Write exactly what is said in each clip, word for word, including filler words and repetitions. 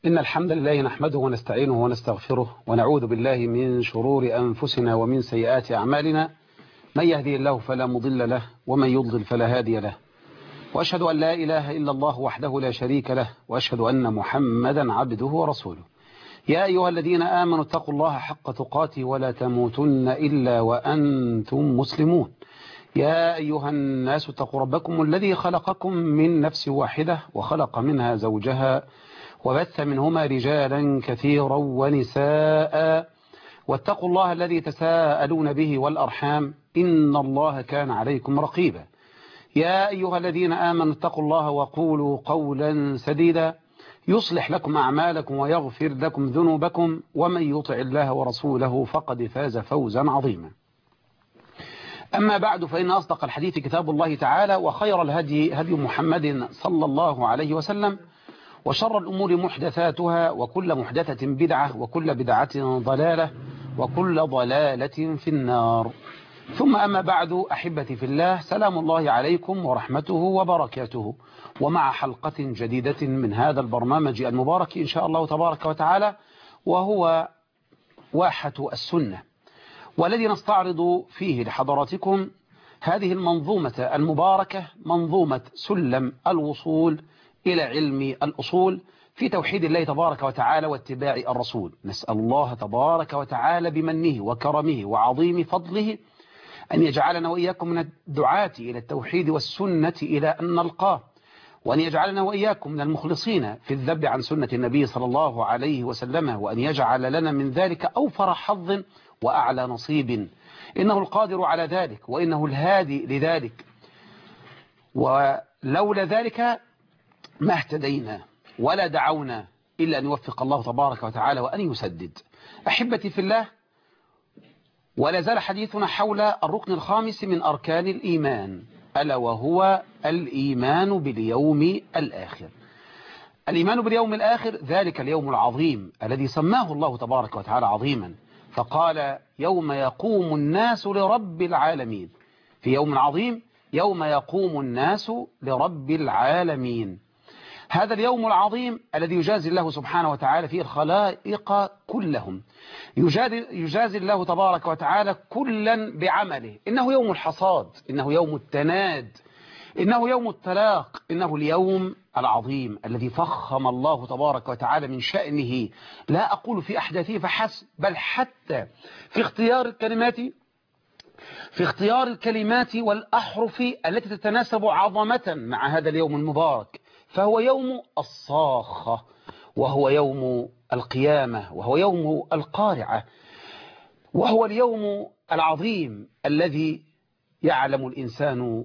إن الحمد لله نحمده ونستعينه ونستغفره ونعوذ بالله من شرور أنفسنا ومن سيئات أعمالنا. من يهدي الله فلا مضل له ومن يضلل فلا هادي له، وأشهد أن لا إله إلا الله وحده لا شريك له، وأشهد أن محمدا عبده ورسوله. يا أيها الذين آمنوا اتقوا الله حق تقاته ولا تموتن إلا وأنتم مسلمون. يا أيها الناس اتقوا ربكم الذي خلقكم من نفس واحدة وخلق منها زوجها وبث منهما رجالا كثيرا ونساء، واتقوا الله الذي تساءلون به والأرحام إن الله كان عليكم رقيبا. يا أيها الذين آمنوا اتقوا الله وقولوا قولا سديدا يصلح لكم أعمالكم ويغفر لكم ذنوبكم، ومن يطع الله ورسوله فقد فاز فوزا عظيما. أما بعد، فإن أصدق الحديث كتاب الله تعالى، وخير الهدي هدي محمد صلى الله عليه وسلم، وشر الأمور محدثاتها، وكل محدثة بدعة، وكل بدعة ضلالة، وكل ضلالة في النار. ثم أما بعد، أحبتي في الله، سلام الله عليكم ورحمته وبركاته، ومع حلقة جديدة من هذا البرنامج المبارك إن شاء الله تبارك وتعالى، وهو واحة السنة، والذي نستعرض فيه لحضراتكم هذه المنظومة المباركة، منظومة سلم الوصول إلى علم الأصول في توحيد الله تبارك وتعالى واتباع الرسول. نسأل الله تبارك وتعالى بمنه وكرمه وعظيم فضله أن يجعلنا وإياكم من الدعاة إلى التوحيد والسنة إلى أن نلقاه، وأن يجعلنا وإياكم من المخلصين في الذب عن سنة النبي صلى الله عليه وسلم، وأن يجعل لنا من ذلك أوفر حظ وأعلى نصيب، إنه القادر على ذلك وإنه الهادي لذلك، ولولا ذلك ما اهتدينا ولا دعونا إلا أن يوفق الله تبارك وتعالى وأن يسدد. أحبتي في الله، ولا زال حديثنا حول الركن الخامس من أركان الإيمان، ألا وهو الإيمان باليوم الآخر. الإيمان باليوم الآخر، ذلك اليوم العظيم الذي سماه الله تبارك وتعالى عظيما، فقال: يوم يقوم الناس لرب العالمين. في يوم عظيم، يوم يقوم الناس لرب العالمين. هذا اليوم العظيم الذي يجازي الله سبحانه وتعالى فيه الخلائق كلهم، يجازي الله تبارك وتعالى كلا بعمله. إنه يوم الحصاد، إنه يوم التناد، إنه يوم التلاق، إنه اليوم العظيم الذي فخم الله تبارك وتعالى من شأنه، لا أقول في أحداثه فحسب، بل حتى في اختيار الكلمات في اختيار الكلمات والأحرف التي تتناسب عظمة مع هذا اليوم المبارك. فهو يوم الصاخة، وهو يوم القيامة، وهو يوم القارعة، وهو اليوم العظيم الذي يعلم الإنسان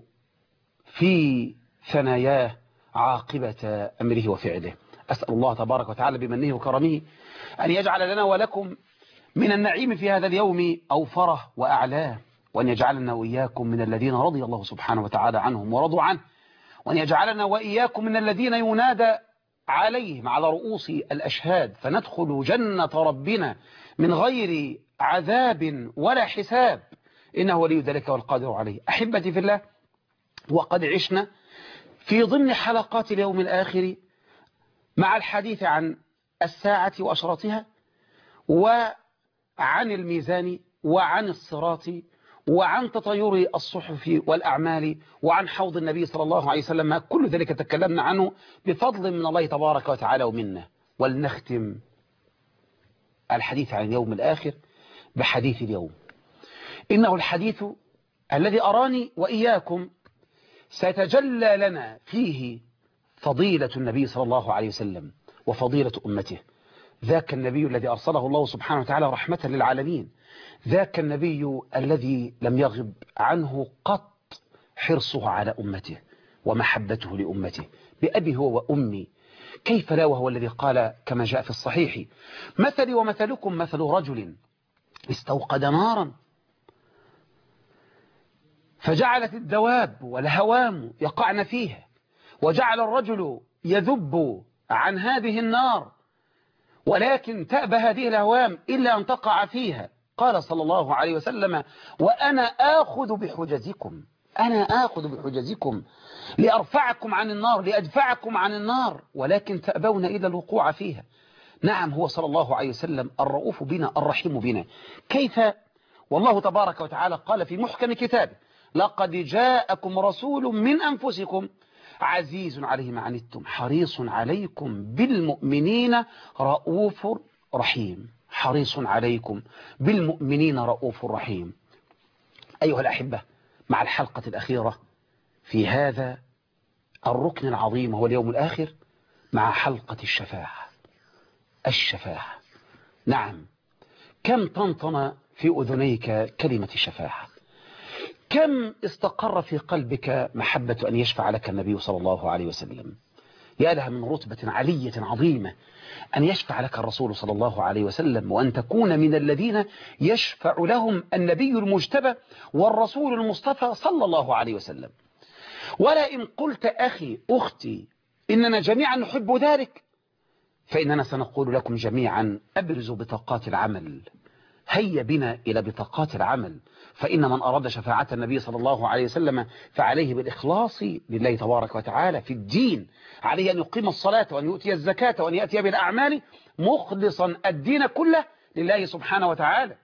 في ثناياه عاقبة أمره وفعله. أسأل الله تبارك وتعالى بمنه وكرمه أن يجعل لنا ولكم من النعيم في هذا اليوم أوفره وأعلاه، وأن يجعلنا وإياكم من الذين رضي الله سبحانه وتعالى عنهم ورضوا عنه، وأن يجعلنا وإياكم من الذين ينادى عليهم على رؤوس الأشهاد فندخل جنة ربنا من غير عذاب ولا حساب، إنه ولي ذلك والقادر عليه. أحبتي في الله، وقد عشنا في ضمن حلقات اليوم الآخر مع الحديث عن الساعة وأشراطها، وعن الميزان، وعن الصراط، وعن تطير الصحف والأعمال، وعن حوض النبي صلى الله عليه وسلم. كل ذلك تكلمنا عنه بفضل من الله تبارك وتعالى ومنه. ولنختم الحديث عن اليوم الآخر بحديث اليوم، إنه الحديث الذي أراني وإياكم سيتجلى لنا فيه فضيلة النبي صلى الله عليه وسلم وفضيلة أمته. ذاك النبي الذي أرسله الله سبحانه وتعالى رحمة للعالمين، ذاك النبي الذي لم يغب عنه قط حرصه على أمته ومحبته لأمته بأبي هو وأمي. كيف لا، وهو الذي قال كما جاء في الصحيح: مثلي ومثلكم مثل رجل استوقد نارا فجعلت الدواب والهوام يقعن فيها، وجعل الرجل يذب عن هذه النار، ولكن تأبى هذه الهوام إلا أن تقع فيها. قال صلى الله عليه وسلم: وأنا آخذ بحجزكم، أنا آخذ بحجزكم لأرفعكم عن النار، لأدفعكم عن النار، ولكن تأبون إلى الوقوع فيها. نعم هو صلى الله عليه وسلم الرؤوف بنا الرحيم بنا. كيف؟ والله تبارك وتعالى قال في محكم كتابه: لقد جاءكم رسول من أنفسكم عزيز عليه ما عنتم حريص عليكم بالمؤمنين رؤوف رحيم. حريص عليكم بالمؤمنين رؤوف رحيم. أيها الأحبة، مع الحلقة الأخيرة في هذا الركن العظيم هو اليوم الآخر، مع حلقة الشفاعة. الشفاعة، نعم، كم طنطن في أذنيك كلمة الشفاعة؟ كم استقر في قلبك محبة أن يشفع لك النبي صلى الله عليه وسلم؟ يا لها من رتبة علية عظيمة أن يشفع لك الرسول صلى الله عليه وسلم، وأن تكون من الذين يشفع لهم النبي المجتبى والرسول المصطفى صلى الله عليه وسلم. ولا إن قلت أخي أختي إننا جميعا نحب ذلك، فإننا سنقول لكم جميعا: أبرزوا بطاقات العمل، هيا بنا إلى بطاقات العمل. فإن من أراد شفاعة النبي صلى الله عليه وسلم فعليه بالإخلاص لله تبارك وتعالى في الدين، عليه أن يقيم الصلاة وأن يؤتي الزكاة وأن يأتي بالأعمال مخلصا الدين كله لله سبحانه وتعالى.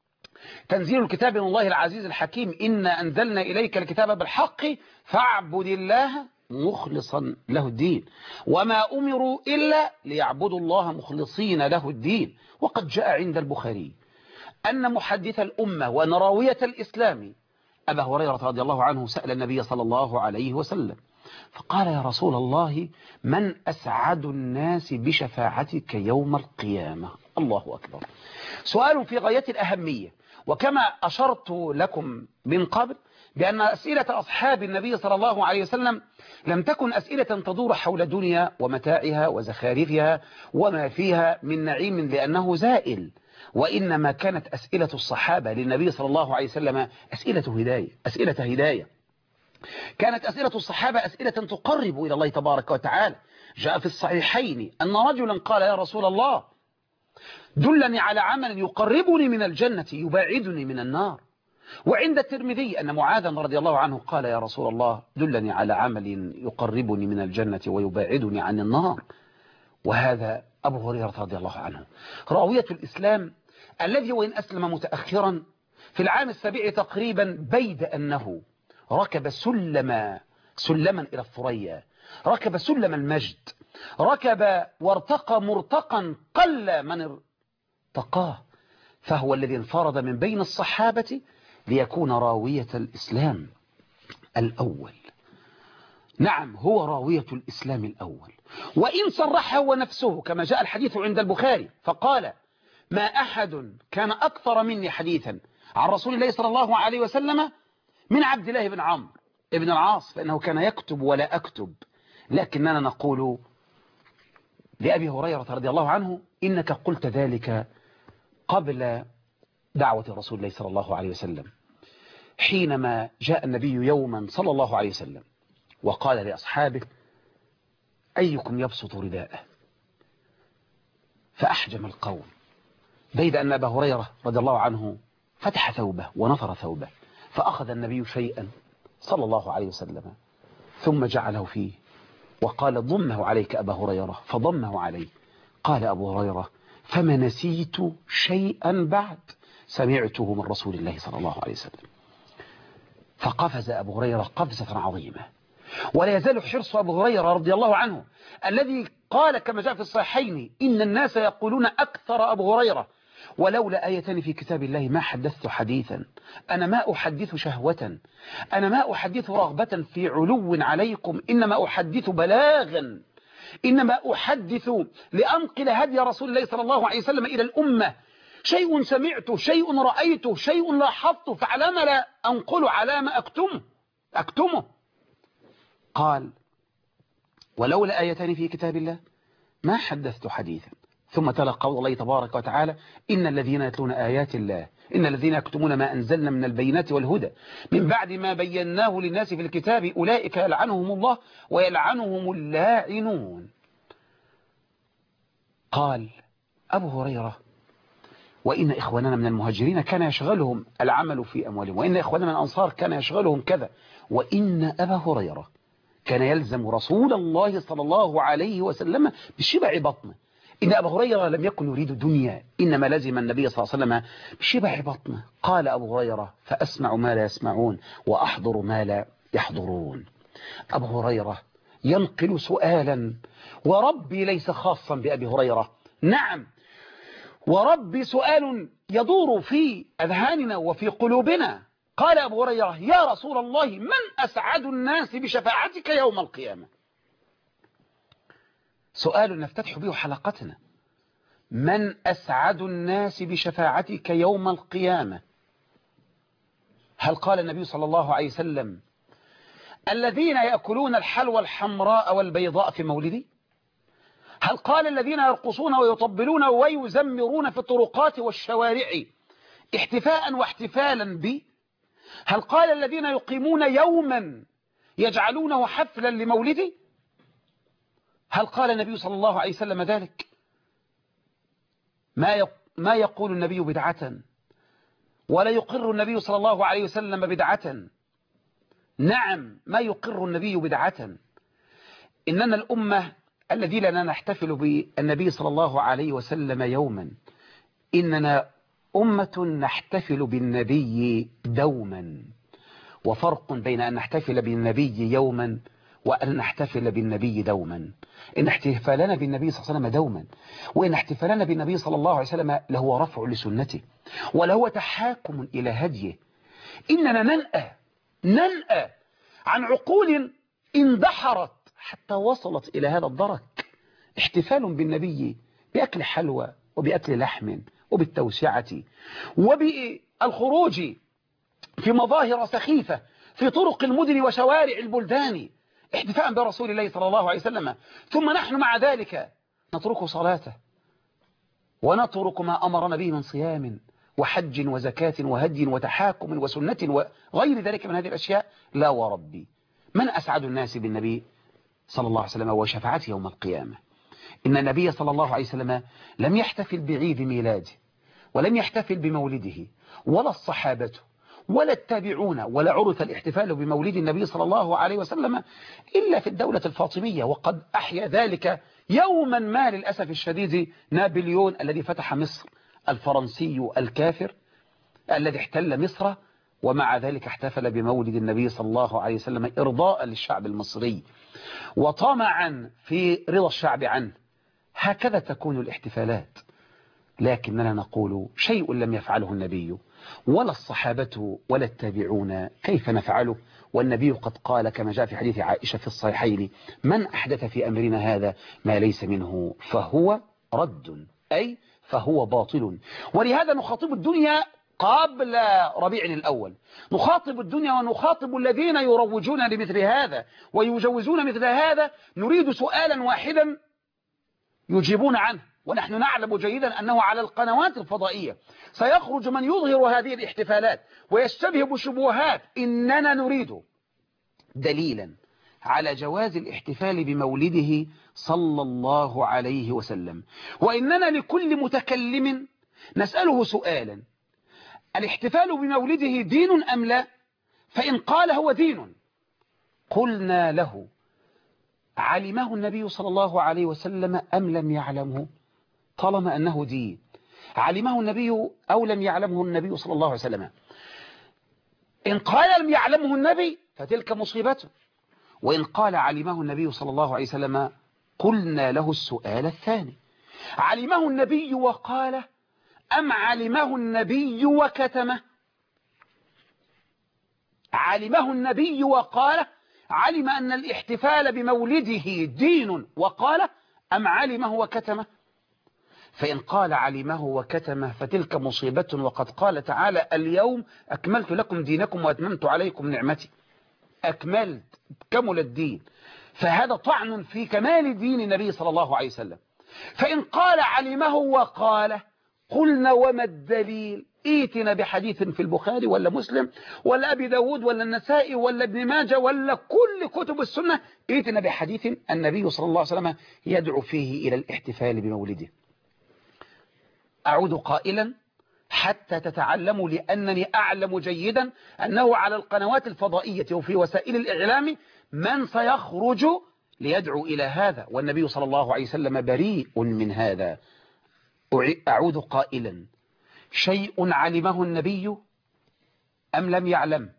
تنزيل الكتاب من الله العزيز الحكيم: إنا أنزلنا إليك الكتاب بالحق فاعبد الله مخلصا له الدين، وما أمروا إلا ليعبدوا الله مخلصين له الدين. وقد جاء عند البخاري أن محدث الأمة ونراوية الإسلام أبا هريرة رضي الله عنه سأل النبي صلى الله عليه وسلم فقال: يا رسول الله، من أسعد الناس بشفاعتك يوم القيامة؟ الله أكبر. سؤال في غاية الأهمية، وكما أشرت لكم من قبل بأن أسئلة أصحاب النبي صلى الله عليه وسلم لم تكن أسئلة تدور حول دنيا ومتاعها وزخارفها وما فيها من نعيم لأنه زائل، وإنما كانت أسئلة الصحابة للنبي صلى الله عليه وسلم أسئلة هداية، أسئلة هداية. كانت أسئلة الصحابة أسئلة تقرب إلى الله تبارك وتعالى. جاء في الصحيحين أن رجلا قال: يا رسول الله، دلني على عمل يقربني من الجنة يباعدني من النار. وعند الترمذي أن معاذا رضي الله عنه قال: يا رسول الله، دلني على عمل يقربني من الجنة ويباعدني عن النار. وهذا أبو هريرة رضي الله عنه راوية الإسلام، الذي وإن أسلم متأخرا في العام السابع تقريبا، بيد أنه ركب سلما سلما إلى الثريا، ركب سلم المجد، ركب وارتقى مرتقا قل من ارتقاه، فهو الذي انفرد من بين الصحابة ليكون راوية الإسلام الأول. نعم، هو راوية الإسلام الأول. وإن صرح هو نفسه كما جاء الحديث عند البخاري فقال: ما أحد كان أكثر مني حديثا عن رسول الله صلى الله عليه وسلم من عبد الله بن عمرو بن العاص، فإنه كان يكتب ولا أكتب. لكننا نقول لأبي هريرة رضي الله عنه: إنك قلت ذلك قبل دعوة رسول الله صلى الله عليه وسلم، حينما جاء النبي يوما صلى الله عليه وسلم وقال لأصحابه: أيكم يبسط رداءه؟ فأحجم القوم، بيد أن أبا هريرة رضي الله عنه فتح ثوبه ونثر ثوبه، فأخذ النبي شيئا صلى الله عليه وسلم ثم جعله فيه وقال: ضمه عليك أبا هريرة، فضمه عليه. قال أبو هريرة: فما نسيت شيئا بعد سمعته من رسول الله صلى الله عليه وسلم. فقفز أبو هريرة قفزة عظيمة. ولا يزال حرص أبو هريرة رضي الله عنه، الذي قال كما جاء في الصحيحين: إن الناس يقولون أكثر أبو هريرة، ولولا آيتان في كتاب الله ما حدثت حديثا. أنا ما أحدث شهوة، أنا ما أحدث رغبة في علو عليكم، إنما أحدث بلاغا، إنما أحدث لأنقل هدي رسول الله صلى الله عليه وسلم إلى الأمة. شيء سمعته، شيء رأيته، شيء لاحظته، فعلام لا أنقل، علام أكتمه أكتمه قال: ولولا آيتان في كتاب الله ما حدثت حديثا. ثم تلا قول الله تبارك وتعالى: إن الذين يتلون آيات الله، إن الذين يكتمون ما أنزلنا من البينات والهدى من بعد ما بيناه للناس في الكتاب أولئك يلعنهم الله ويلعنهم اللاعنون. قال أبو هريرة: وإن إخواننا من المهاجرين كان يشغلهم العمل في أموالهم، وإن إخواننا من الأنصار كان يشغلهم كذا، وإن أبا هريرة كان يلزم رسول الله صلى الله عليه وسلم بشبع بطنه. إن أبا هريرة لم يكن يريد دنيا، إنما لزم النبي صلى الله عليه وسلم بشبع بطنه. قال أبو هريرة: فأسمع ما لا يسمعون وأحضر ما لا يحضرون. أبو هريرة ينقل سؤالا، وربي ليس خاصا بأبي هريرة، نعم وربي سؤال يدور في أذهاننا وفي قلوبنا. قال أبو هريرة: يا رسول الله، من أسعد الناس بشفاعتك يوم القيامة؟ سؤال نفتتح به حلقتنا: من أسعد الناس بشفاعتك يوم القيامة؟ هل قال النبي صلى الله عليه وسلم: الذين يأكلون الحلوى الحمراء والبيضاء في مولدي؟ هل قال: الذين يرقصون ويطبلون ويزمرون في الطرقات والشوارع احتفاء واحتفالا بي؟ هل قال: الذين يقيمون يوما يجعلونه حفلا لمولدي؟ هل قال النبي صلى الله عليه وسلم ذلك؟ ما ما يقول النبي بدعة، ولا يقر النبي صلى الله عليه وسلم بدعة. نعم، ما يقر النبي بدعة. إننا الأمة الذين لا نحتفل بالنبي صلى الله عليه وسلم يوما، إننا أمة نحتفل بالنبي دوما. وفرق بين أن نحتفل بالنبي يوما وأن نحتفل بالنبي دوما. إن احتفالنا بالنبي صلى الله عليه وسلم دوما، وإن احتفالنا بالنبي صلى الله عليه وسلم لهو رفع لسنته، ولهو تحاكم إلى هديه. إننا ننأى ننأى عن عقول اندحرت حتى وصلت إلى هذا الدرك. احتفال بالنبي بأكل حلوى وبأكل لحم وبالتوسعة وبالخروج في مظاهر سخيفة في طرق المدن وشوارع البلدان احتفاء برسول الله صلى الله عليه وسلم، ثم نحن مع ذلك نترك صلاته ونترك ما أمرنا به من صيام وحج وزكاة وهدي وتحاكم وسنة وغير ذلك من هذه الأشياء. لا وربي، من أسعد الناس بالنبي صلى الله عليه وسلم وشفاعته يوم القيامة؟ إن النبي صلى الله عليه وسلم لم يحتفل بعيد ميلاده، ولم يحتفل بمولده، ولا الصحابة ولا التابعون، ولا عرف الاحتفال بمولد النبي صلى الله عليه وسلم إلا في الدولة الفاطمية. وقد أحيا ذلك يوما ما للأسف الشديد نابليون الذي فتح مصر، الفرنسي الكافر الذي احتل مصر، ومع ذلك احتفل بمولد النبي صلى الله عليه وسلم إرضاء للشعب المصري وطمعا في رضا الشعب عنه. هكذا تكون الاحتفالات. لكننا نقول شيء لم يفعله النبي ولا الصحابة ولا التابعون، كيف نفعله والنبي قد قال كما جاء في حديث عائشة في الصحيحين: من أحدث في أمرنا هذا ما ليس منه فهو رد، أي فهو باطل. ولهذا نخاطب الدنيا قبل ربيع الأول، نخاطب الدنيا ونخاطب الذين يروجون لمثل هذا ويجوزون مثل هذا. نريد سؤالا واحدا يجيبون عنه، ونحن نعلم جيدا أنه على القنوات الفضائية سيخرج من يظهر هذه الاحتفالات ويشتبه بشبهات. إننا نريد دليلا على جواز الاحتفال بمولده صلى الله عليه وسلم. وإننا لكل متكلم نسأله سؤالا: الاحتفال بمولده دين أم لا؟ فإن قال هو دين، قلنا له: علمه النبي صلى الله عليه وسلم أم لم يعلمه؟ طالما أنه دين، علمه النبي أو لم يعلمه النبي صلى الله عليه وسلم. إن قال لم يعلمه النبي فتلك مصيبته، وإن قال علمه النبي صلى الله عليه وسلم قلنا له السؤال الثاني: علمه النبي وقال أم علمه النبي وكتمه؟ علمه النبي وقال، علم أن الاحتفال بمولده دين وقال، أم علمه وكتمه؟ فإن قال علمه وكتمه فتلك مصيبة، وقد قال تعالى: اليوم أكملت لكم دينكم وأتممت عليكم نعمتي. أكملت، كمل الدين، فهذا طعن في كمال دين النبي صلى الله عليه وسلم. فإن قال علمه وقال، قلنا وما الدليل؟ ايتنا بحديث في البخاري ولا مسلم ولا أبي داود ولا النسائي ولا ابن ماجه ولا كل كتب السنة، ايتنا بحديث النبي صلى الله عليه وسلم يدعو فيه إلى الاحتفال بمولده. أعود قائلا حتى تتعلموا، لأنني أعلم جيدا أنه على القنوات الفضائية وفي وسائل الإعلام من سيخرج ليدعو إلى هذا، والنبي صلى الله عليه وسلم بريء من هذا. أعود قائلا: شيء علمه النبي أم لم يعلم؟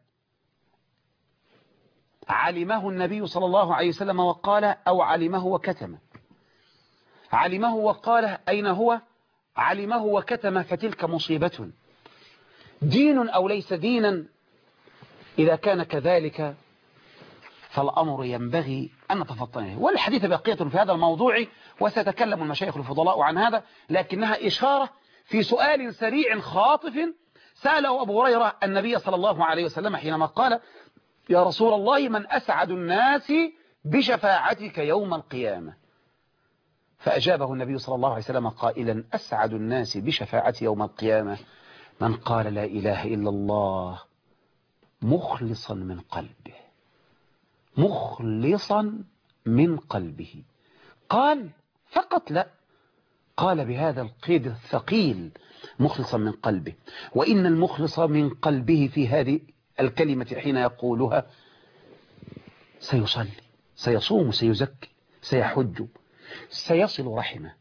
علمه النبي صلى الله عليه وسلم وقال، أو علمه وكتم؟ علمه وقال أين هو؟ علمه وكتم، فتلك مصيبة. دين أو ليس دينا؟ إذا كان كذلك فالأمر ينبغي أن نتفطنه. والحديث بقية في هذا الموضوع، وسيتكلم المشايخ الفضلاء عن هذا، لكنها إشارة في سؤال سريع خاطف سأله أبو هريرة النبي صلى الله عليه وسلم حينما قال: يا رسول الله، من أسعد الناس بشفاعتك يوم القيامة؟ فأجابه النبي صلى الله عليه وسلم قائلا: أسعد الناس بشفاعتي يوم القيامة من قال لا إله إلا الله مخلصا من قلبه. مخلصا من قلبه. قال فقط؟ لا، قال بهذا القيد الثقيل: مخلصا من قلبه. وإن المخلص من قلبه في هذه الكلمة حين يقولها سيصلي، سيصوم، سيزكي، سيحج، سيصل رحمه،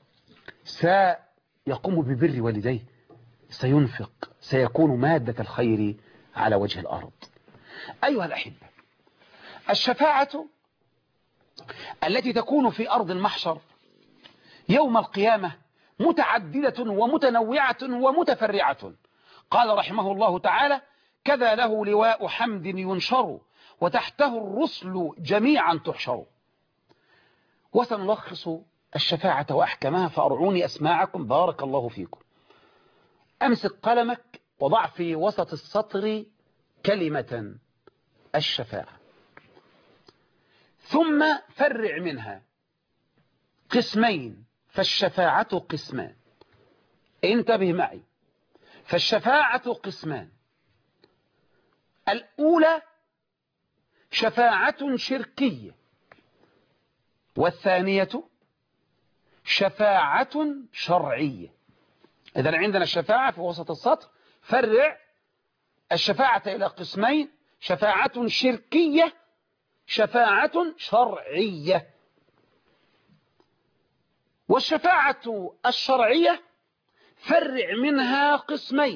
سيقوم ببر والديه، سينفق، سيكون مادة الخير على وجه الأرض. أيها الأحبة، الشفاعة التي تكون في أرض المحشر يوم القيامة متعددة ومتنوعة ومتفرعة. قال رحمه الله تعالى: كذا له لواء حمد ينشر، وتحته الرسل جميعا تحشر. وسنلخص الشفاعة وأحكامها، فأرعوني أسماعكم بارك الله فيكم. أمسك قلمك وضع في وسط السطر كلمة الشفاعة، ثم فرع منها قسمين، فالشفاعة قسمان. انتبه معي، فالشفاعة قسمان: الأولى شفاعة شركية، والثانية شفاعة شرعية. إذن عندنا الشفاعة في وسط السطر، فرع الشفاعة إلى قسمين: شفاعة شركية، شفاعة شرعية. والشفاعة الشرعية فرع منها قسمين: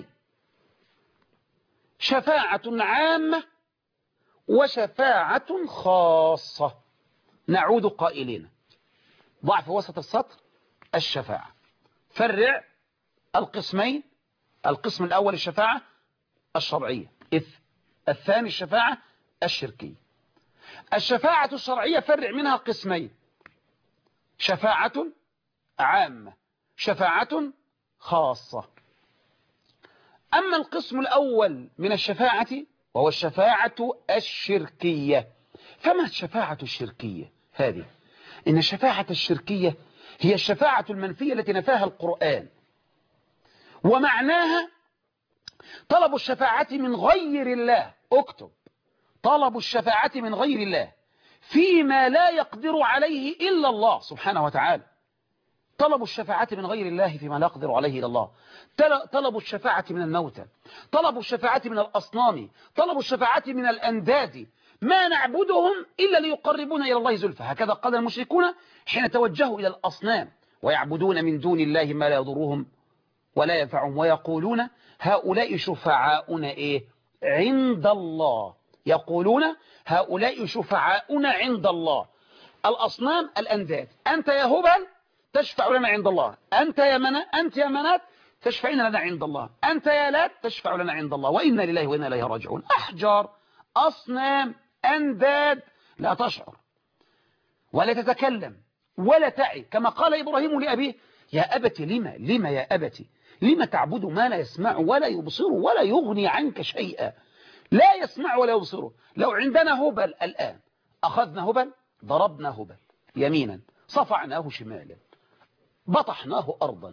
شفاعة عامة وشفاعة خاصة. نعود قائلين: ضع في وسط السطر الشفاعة، فرع القسمين: القسم الأول الشفاعة الشرعية، الثاني الشفاعة الشركية. الشفاعة الشرعية فرع منها قسمين: شفاعة عامة، شفاعة خاصة. أما القسم الأول من الشفاعة وهو الشفاعة الشركية، فما الشفاعة الشركية هذه؟ إن الشفاعة الشركية هي الشفاعة المنفية التي نفاها القرآن، ومعناها طلب الشفاعة من غير الله. اكتب: طلب الشفاعة من غير الله فيما لا يقدر عليه إلا الله سبحانه وتعالى. طلب الشفاعة من غير الله فيما لا يقدر عليه إلا الله. طلب الشفاعة من الموتى، طلب الشفاعة من الأصنام، طلب الشفاعة من الأنداد. ما نعبدهم إلا ليقربونا إلى الله زلفى. هكذا قال المشركون حين توجهوا إلى الأصنام: ويعبدون من دون الله ما لا يضرهم ولا ينفعهم، ويقولون هؤلاء شفعاؤنا إيه؟ عند الله. يقولون هؤلاء شفعاؤنا عند الله. الأصنام الأنداد. أنت يا هبل تشفع لنا عند الله، أنت يا منات، أنت يا منات تشفعين لنا عند الله، أنت يا لات تشفع لنا عند الله، وإنا لله وإنا إليه راجعون. أحجار، أصنام، أنداد، لا تشعر ولا تتكلم ولا تعي، كما قال إبراهيم لأبيه: يا أبت لما لما يا أبت لما تعبد ما لا يسمع ولا يبصر ولا يغني عنك شيئا. لا يسمع ولا يبصر. لو عندنا هبل الآن، أخذنا هبل، ضربنا هبل يمينا، صفعناه شمالا، بطحناه أرضا،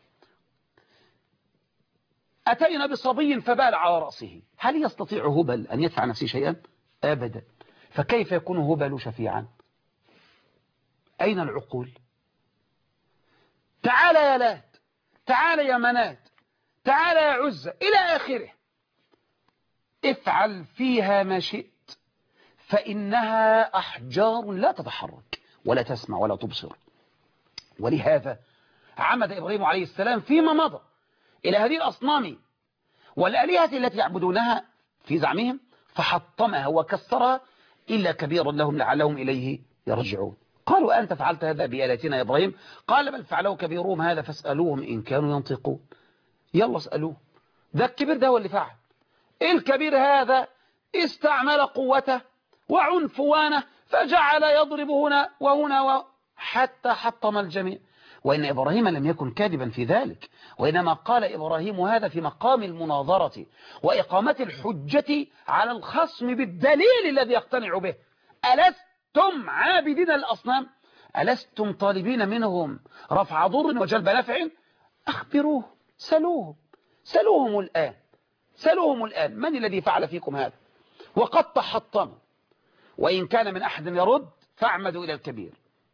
أتينا بصبي فبال على رأسه، هل يستطيع هبل أن يدفع نفسه شيئا؟ أبدا. فكيف يكون هبل شفيعا؟ أين العقول؟ تعال يا لات، تعال يا منات، تعال يا عزة، إلى آخره. افعل فيها ما شئت، فإنها أحجار لا تتحرك ولا تسمع ولا تبصر. ولهذا عمد إبراهيم عليه السلام فيما مضى إلى هذه الأصنام والآلهة التي يعبدونها في زعمهم فحطمها وكسرها إلا كبيرا لهم لعلهم إليه يرجعون. قالوا أنت فعلت هذا بآلهتنا يا إبراهيم؟ قال بل فعلوا كبيرهم هذا فاسألوهم إن كانوا ينطقون. يلا اسألوه، ده الكبير ده هو اللي فعل. الكبير هذا استعمل قوته وعنفوانه فجعل يضرب هنا وهنا حتى حطم الجميع. وإن إبراهيم لم يكن كاذبا في ذلك، وإنما قال إبراهيم هذا في مقام المناظرة وإقامة الحجة على الخصم بالدليل الذي يقتنع به. ألستم عابدين الأصنام؟ ألستم طالبين منهم رفع ضر وجلب نفع؟ أخبروه، سلوهم سلوهم الآن سلوهم الآن من الذي فعل فيكم هذا؟ وقد تحطموا، وإن كان من أحد يرد فاعمدوا إلى الكبير.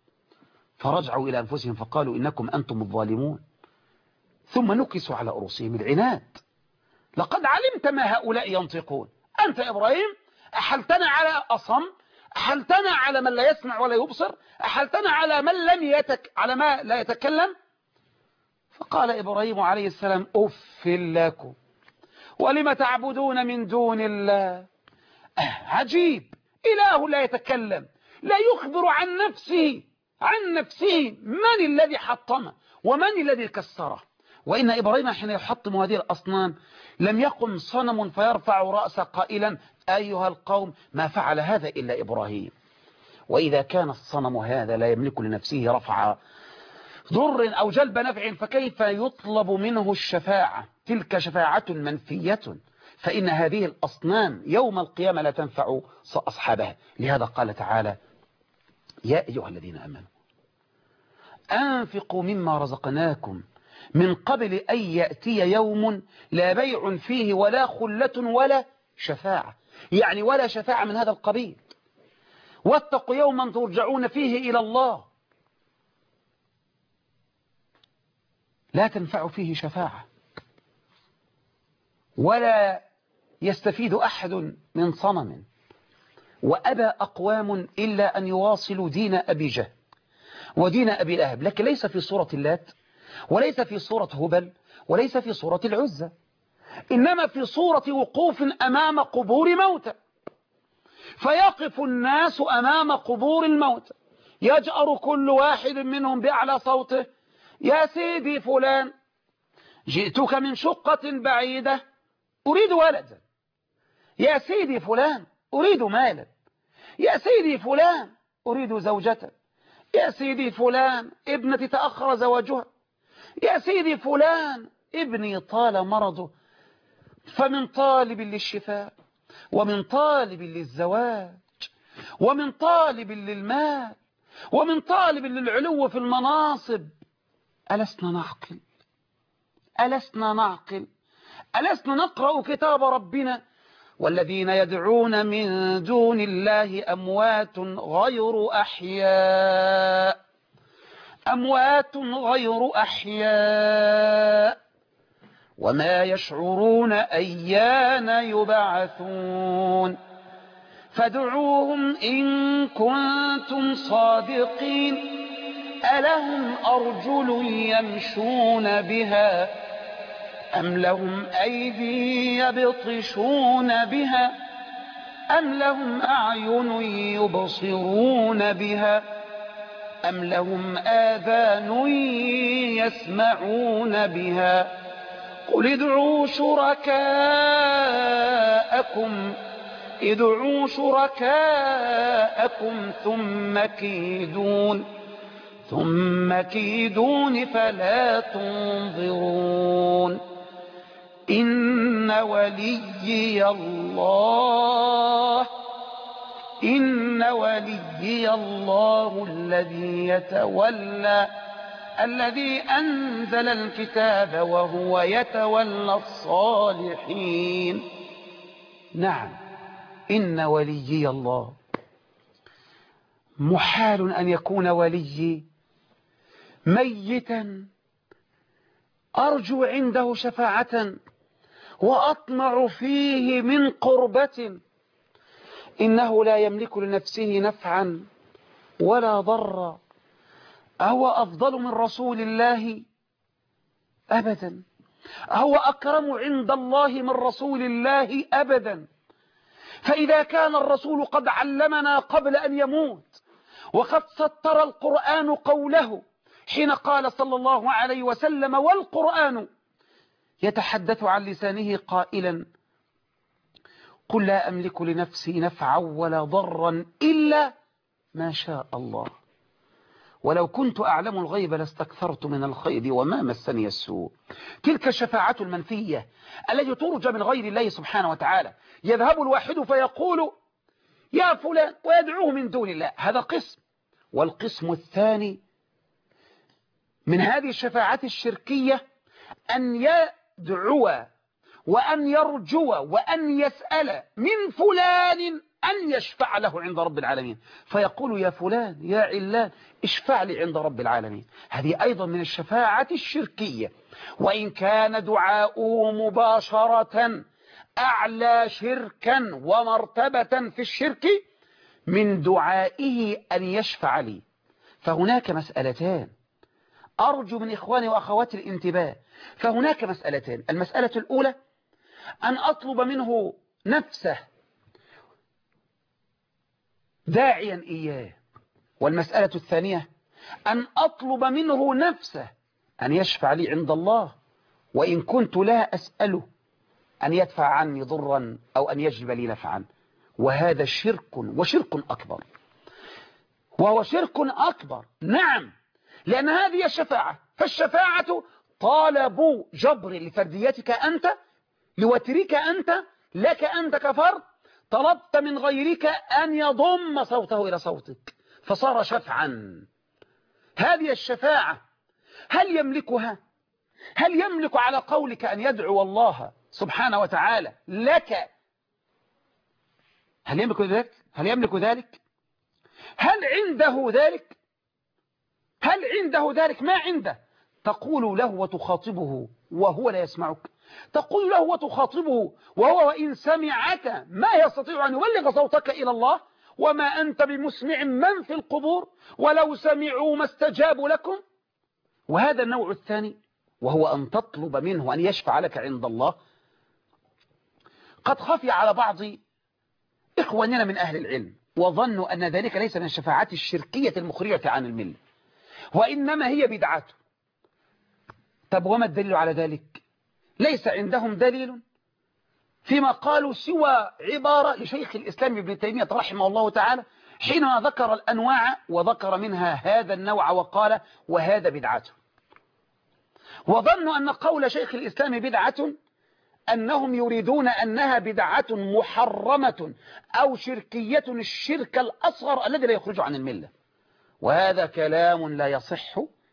فرجعوا إلى أنفسهم فقالوا إنكم أنتم الظالمون، ثم نكسوا على أرسهم العناد. لقد علمت ما هؤلاء ينطقون. أنت إبراهيم أحلتنا على أصم، أحلتنا على من لا يسمع ولا يبصر، أحلتنا على من لم يتك على ما لا يتكلم. فقال إبراهيم عليه السلام أف لكم ولم تعبدون من دون الله. عجيب، إله لا يتكلم، لا يخبر عن نفسه عن نفسه من الذي حطمه ومن الذي كسره. وإن إبراهيم حين يحطم هذه الأصنام لم يقم صنم فيرفع رأسه قائلا أيها القوم ما فعل هذا إلا إبراهيم. وإذا كان الصنم هذا لا يملك لنفسه رفع ضر أو جلب نفع فكيف يطلب منه الشفاعة؟ تلك شفاعة منفية، فإن هذه الأصنام يوم القيامة لا تنفع أصحابها. لهذا قال تعالى يا أيها الذين آمنوا أنفقوا مما رزقناكم من قبل أن يأتي يوم لا بيع فيه ولا خلة ولا شفاعة، يعني ولا شفاعة من هذا القبيل. واتقوا يوما ترجعون فيه إلى الله لا تنفع فيه شفاعة ولا يستفيد أحد من صنم. وأبى أقوام إلا أن يواصلوا دين أبي جهل ودين أبي لهب، لكن ليس في صورة اللات وليس في صورة هبل وليس في صورة العزى، إنما في صورة وقوف أمام قبور موتى. فيقف الناس أمام قبور الموتى يجأر كل واحد منهم بأعلى صوته يا سيدي فلان جئتك من شقة بعيدة أريد ولدا، يا سيدي فلان أريد مالا، يا سيدي فلان أريد زوجة، يا سيدي فلان ابنتي تأخر زواجها، يا سيدي فلان ابني طال مرضه. فمن طالب للشفاء ومن طالب للزواج ومن طالب للمال ومن طالب للعلو في المناصب. ألسنا نعقل ألسنا نعقل ألسنا نقرأ كتاب ربنا والذين يدعون من دون الله أموات غير أحياء أموات غير أحياء وما يشعرون أيان يبعثون فادعوهم إن كنتم صادقين ألهم أرجل يمشون بها أم لهم أيدي يبطشون بها أم لهم أعين يبصرون بها أم لهم آذان يسمعون بها قل ادعوا شركاءكم ادعوا شركاءكم ثم كيدون ثم كيدون فلا تنظرون إن وليي الله إن وليي الله الذي يتولى الذي أنزل الكتاب وهو يتولى الصالحين. نعم إن وليي الله. محال أن يكون وليي ميتا أرجو عنده شفاعة وأطمع فيه من قربة إنه لا يملك لنفسه نفعا ولا ضرا، أهو أفضل من رسول الله؟ أبدا. أهو أكرم عند الله من رسول الله؟ أبدا. فإذا كان الرسول قد علمنا قبل أن يموت، وقد سطر القرآن قوله حين قال صلى الله عليه وسلم: والقرآن يتحدث عن لسانه قائلا: قل لا أملك لنفسي نفعا ولا ضرا إلا ما شاء الله، ولو كنت أعلم الغيب لاستكثرت من الخير وما مسني السوء. تلك الشفاعة المنفية التي ترجى من غير الله سبحانه وتعالى. يذهب الواحد فيقول: يا فلان، ويدعوه من دون الله. هذا قسم. والقسم الثاني من هذه الشفاعة الشركية أن يدعو وأن يرجو وأن يسأل من فلان أن يشفع له عند رب العالمين، فيقول: يا فلان، يا علان، اشفع لي عند رب العالمين. هذه أيضا من الشفاعة الشركية، وإن كان دعاؤه مباشرة أعلى شركا ومرتبة في الشرك من دعائه أن يشفع لي. فهناك مسألتان، أرجو من إخواني وأخواتي الانتباه. فهناك مسألتان: المسألة الأولى أن أطلب منه نفسه داعيا إياه، والمسألة الثانية أن أطلب منه نفسه أن يشفع لي عند الله، وإن كنت لا أسأله أن يدفع عني ضرا أو أن يجلب لي نفعا. وهذا شرك، وشرك أكبر، وهو شرك أكبر. نعم، لأن هذه الشفاعة، فالشفاعة طالب جبر لفرديتك أنت، لوترك أنت، لك أنت كفرد، طلبت من غيرك أن يضم صوته إلى صوتك فصار شفعا. هذه الشفاعة هل يملكها؟ هل يملك على قولك أن يدعو الله سبحانه وتعالى لك؟ هل يملك ذلك؟ هل يملك ذلك؟ هل عنده ذلك؟ هل عنده ذلك؟ ما عنده. تقول له وتخاطبه وهو لا يسمعك، تقول له وتخاطبه وهو وإن سمعك ما يستطيع أن يبلغ صوتك إلى الله، وما أنت بمسمع من في القبور، ولو سمعوا ما استجابوا لكم. وهذا النوع الثاني، وهو أن تطلب منه أن يشفع لك عند الله. قد خفي على بعض إخواننا من أهل العلم وظنوا أن ذلك ليس من الشفاعات الشركية المخرجة عن الملة، وإنما هي بدعة. طب وما الدليل على ذلك؟ ليس عندهم دليل فيما قالوا سوى عبارة لشيخ الإسلام ابن تيمية رحمه الله تعالى حينما ذكر الأنواع وذكر منها هذا النوع وقال: وهذا بدعة. وظنوا أن قول شيخ الإسلام بدعة أنهم يريدون أنها بدعة محرمة أو شركية، الشرك الأصغر الذي لا يخرج عن الملة. وهذا كلام لا يصح،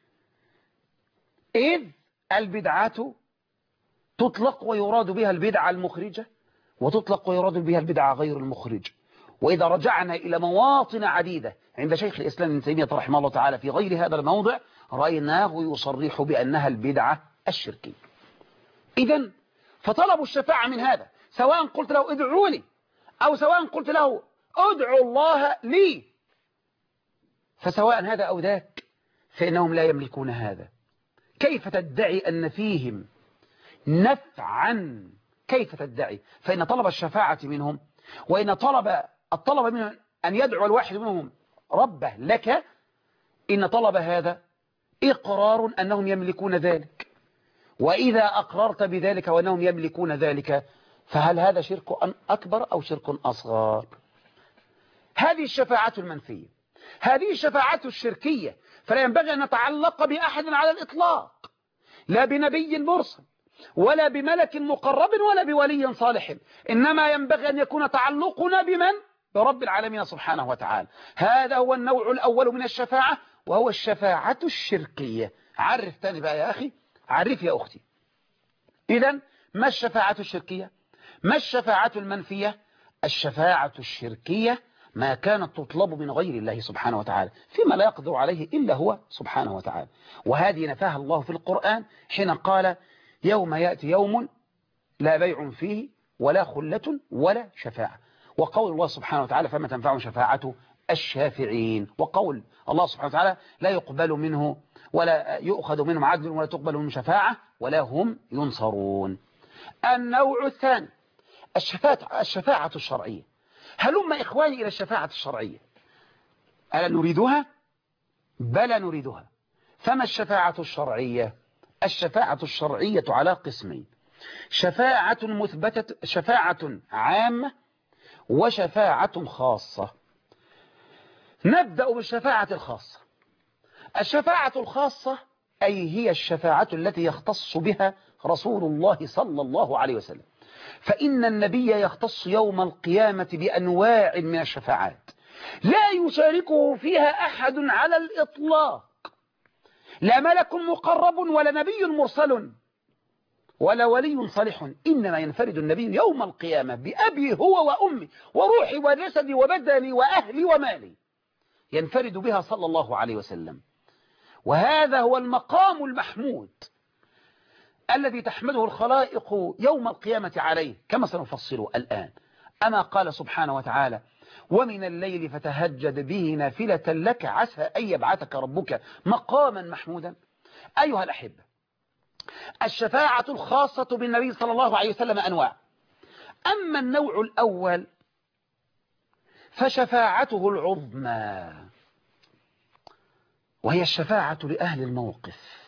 إذ البدعة تطلق ويراد بها البدعة المخرجة، وتطلق ويراد بها البدعة غير المخرجة. وإذا رجعنا إلى مواطن عديدة عند شيخ الإسلام ابن تيمية رحمه الله تعالى في غير هذا الموضع، رأيناه يصرح بأنها البدعة الشركية. إذن فطلبوا الشفاعة من هذا، سواء قلت له ادعوا لي أو سواء قلت له ادعوا الله لي، فسواء هذا أو ذاك فإنهم لا يملكون هذا. كيف تدعي أن فيهم نفعا؟ كيف تدعي؟ فإن طلب الشفاعة منهم، وإن طلب الطلب منهم أن يدعو الواحد منهم ربه لك، إن طلب هذا إقرار أنهم يملكون ذلك. وإذا أقررت بذلك وأنهم يملكون ذلك، فهل هذا شرك أكبر أو شرك أصغر؟ هذه الشفاعة المنفية، هذه الشفاعة الشركية، فلا ينبغي أن نتعلق بأحد على الإطلاق، لا بنبي مرسل ولا بملك مقرب ولا بولي صالح، إنما ينبغي أن يكون تعلقنا بمن؟ برب العالمين سبحانه وتعالى. هذا هو النوع الأول من الشفاعة، وهو الشفاعة الشركية. عرف تاني بقى يا أخي، عرف يا أختي. إذن ما الشفاعة الشركية؟ ما الشفاعة المنفية؟ الشفاعة الشركية ما كانت تطلب من غير الله سبحانه وتعالى فيما لا يقدر عليه إلا هو سبحانه وتعالى. وهذه نفاها الله في القرآن حين قال: يوم يأتي يوم لا بيع فيه ولا خلة ولا شفاعة. وقول الله سبحانه وتعالى فما تنفعهم شفاعة الشافعين، وقول الله سبحانه وتعالى لا يقبل منه ولا يؤخذ منهم عدل ولا تقبل منهم شفاعة ولا هم ينصرون. النوع الثاني الشفاعة, الشفاعة الشرعية. هلم إخواني إلى الشفاعة الشرعية، ألا نريدها؟ بلى نريدها. فما الشفاعة الشرعية؟ الشفاعة الشرعية على قسمين: شفاعة مثبتة، شفاعة عامة، وشفاعة خاصة. نبدأ بالشفاعة الخاصة. الشفاعة الخاصة أي هي الشفاعة التي يختص بها رسول الله صلى الله عليه وسلم، فإن النبي يختص يوم القيامة بأنواع من الشفاعات لا يشاركه فيها أحد على الإطلاق، لا ملك مقرب ولا نبي مرسل ولا ولي صالح، إنما ينفرد النبي يوم القيامة بأبي هو وأمي وروحي وجسدي وبدني وأهلي ومالي، ينفرد بها صلى الله عليه وسلم. وهذا هو المقام المحمود الذي تحمده الخلائق يوم القيامة عليه، كما سنفصل الآن. أما قال سبحانه وتعالى ومن الليل فتهجد به نافلة لك عسى أن يبعثك ربك مقاما محمودا. أيها الأحبة، الشفاعة الخاصة بالنبي صلى الله عليه وسلم أنواع. أما النوع الأول فشفاعته العظمى، وهي الشفاعة لأهل الموقف.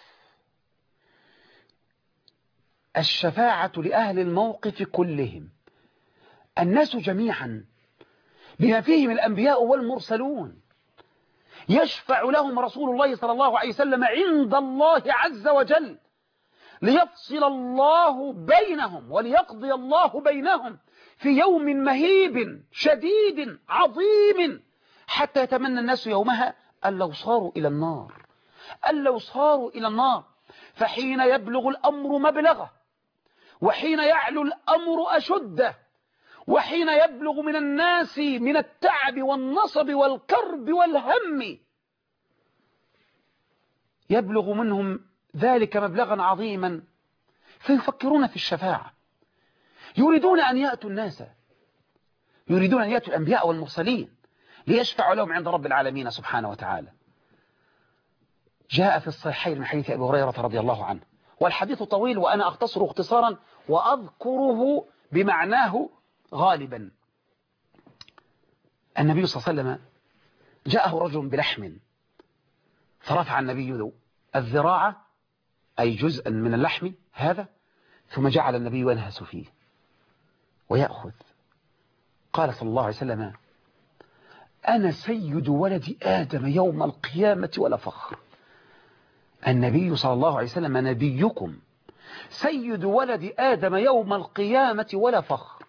الشفاعة لأهل الموقف كلهم، الناس جميعا بما فيهم الأنبياء والمرسلون، يشفع لهم رسول الله صلى الله عليه وسلم عند الله عز وجل ليفصل الله بينهم وليقضي الله بينهم في يوم مهيب شديد عظيم، حتى يتمنى الناس يومها أن لو صاروا إلى النار، أن لو صاروا إلى النار. فحين يبلغ الأمر مبلغه، وحين يعلو الأمر أشده، وحين يبلغ من الناس من التعب والنصب والكرب والهم، يبلغ منهم ذلك مبلغا عظيما، فيفكرون في الشفاعة، يريدون أن يأتوا الناس، يريدون أن يأتوا الأنبياء والمرسلين ليشفعوا لهم عند رب العالمين سبحانه وتعالى. جاء في الصحيحين من حديث أبي هريرة رضي الله عنه، والحديث طويل وأنا أختصره اختصارا وأذكره بمعناه غالبا. النبي صلى الله عليه وسلم جاءه رجل بلحم، فرفع النبي الذراع أي جزءا من اللحم هذا، ثم جعل النبي ينهس فيه ويأخذ. قال صلى الله عليه وسلم أنا سيد ولد آدم يوم القيامة ولا فخر. النبي صلى الله عليه وسلم نبيكم سيد ولد آدم يوم القيامة ولا فخر،